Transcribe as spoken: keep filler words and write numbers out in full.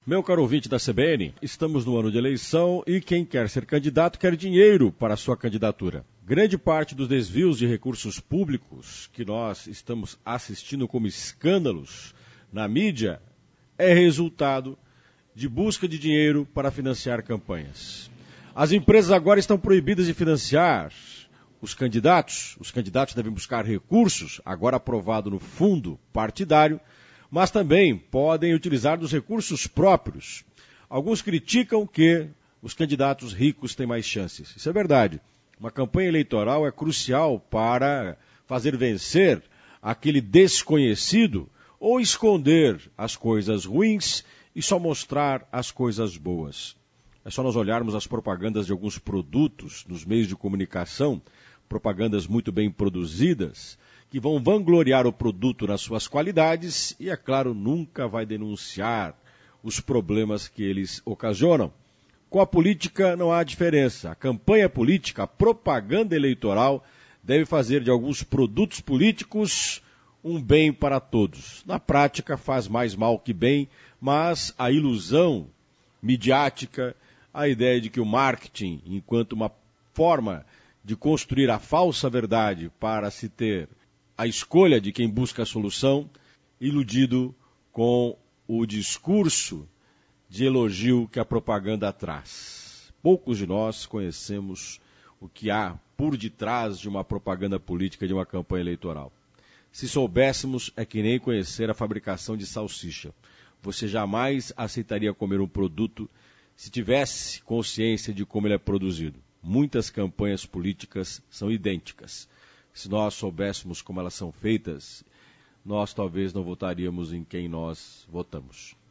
Meu caro ouvinte da C B N, estamos no ano de eleição e quem quer ser candidato quer dinheiro para a sua candidatura. Grande parte dos desvios de recursos públicos que nós estamos assistindo como escândalos na mídia é resultado de busca de dinheiro para financiar campanhas. As empresas agora estão proibidas de financiar os candidatos. Os candidatos devem buscar recursos, agora aprovado no fundo partidário, mas também podem utilizar dos recursos próprios. Alguns criticam que os candidatos ricos têm mais chances. Isso é verdade. Uma campanha eleitoral é crucial para fazer vencer aquele desconhecido ou esconder as coisas ruins e só mostrar as coisas boas. É só nós olharmos as propagandas de alguns produtos nos meios de comunicação, propagandas muito bem produzidas, que vão vangloriar o produto nas suas qualidades e, é claro, nunca vai denunciar os problemas que eles ocasionam. Com a política não há diferença. A campanha política, a propaganda eleitoral, deve fazer de alguns produtos políticos um bem para todos. Na prática faz mais mal que bem, mas a ilusão midiática, a ideia de que o marketing, enquanto uma forma de construir a falsa verdade para se ter a escolha de quem busca a solução, iludido com o discurso de elogio que a propaganda traz. Poucos de nós conhecemos o que há por detrás de uma propaganda política, de uma campanha eleitoral. Se soubéssemos, é que nem conhecer a fabricação de salsicha. Você jamais aceitaria comer um produto se tivesse consciência de como ele é produzido. Muitas campanhas políticas são idênticas. Se nós soubéssemos como elas são feitas, nós talvez não votaríamos em quem nós votamos.